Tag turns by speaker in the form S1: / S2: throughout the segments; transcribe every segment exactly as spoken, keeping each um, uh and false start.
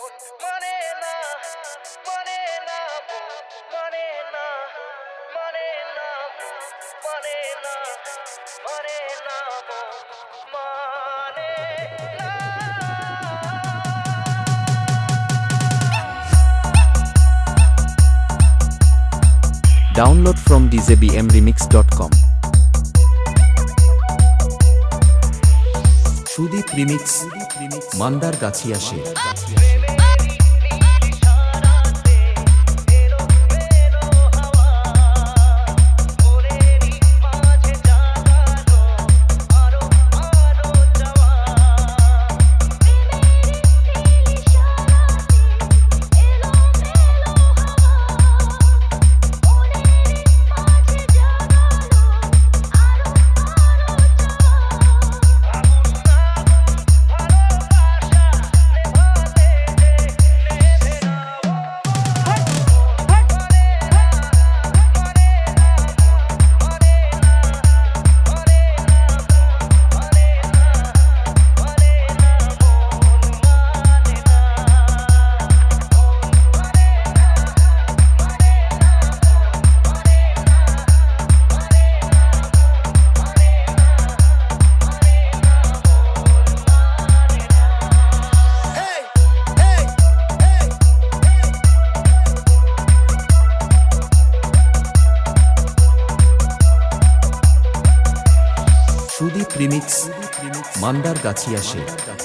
S1: মানে না মানে না মানে না মানে না মানে না মানে না মানে না।
S2: Download from d j b m remix dot com. Sudip remix Mandar Gachhia সে সুদীপ রিমিক্স মান্দার গাছিয়া সে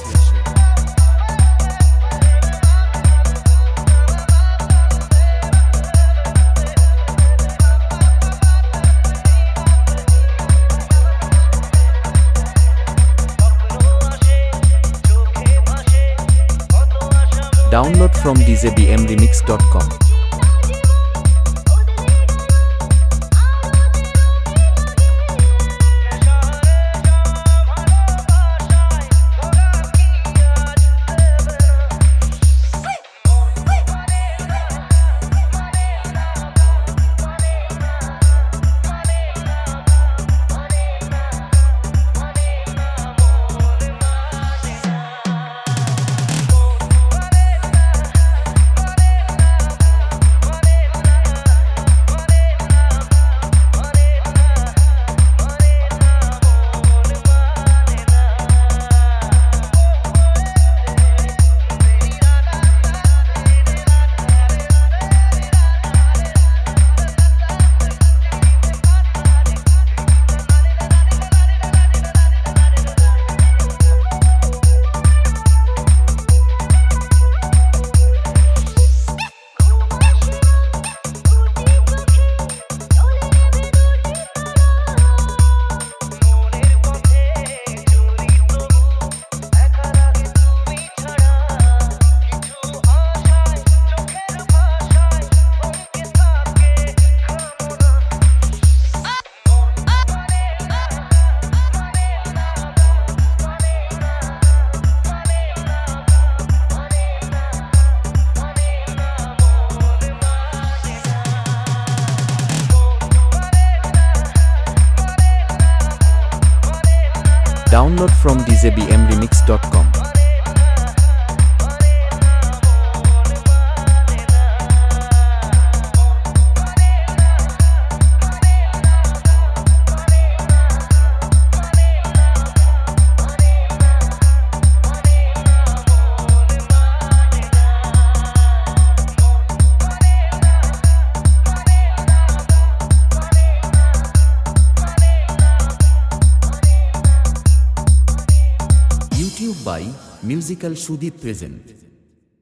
S2: Download from d j b m remix dot com. Download from d j b m remix dot com. YouTube by Musical Sudeep present.